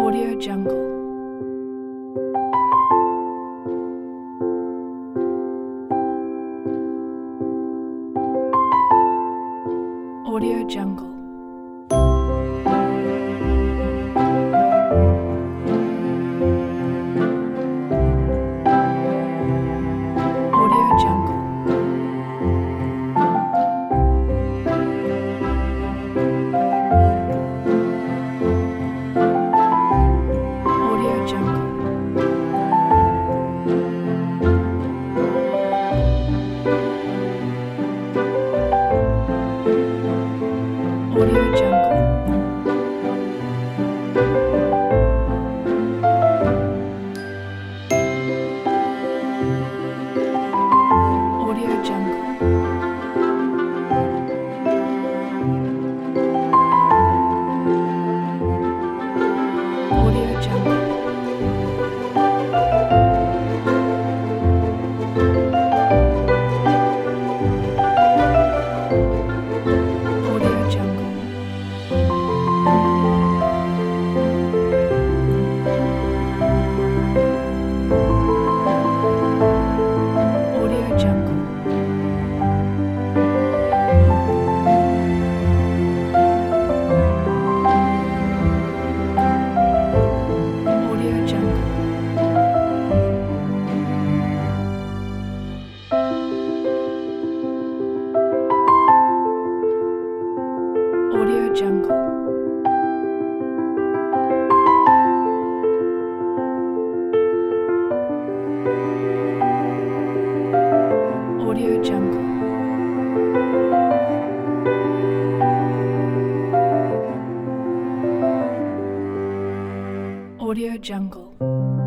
Audio Jungle. Audio Jungle. Audio Jungle. Audio Jungle. Audio Jungle. Audio Jungle. Audio Jungle. Audio Jungle. Audio Jungle. Audio Jungle. Audio Jungle. Audio Jungle. Audio Jungle.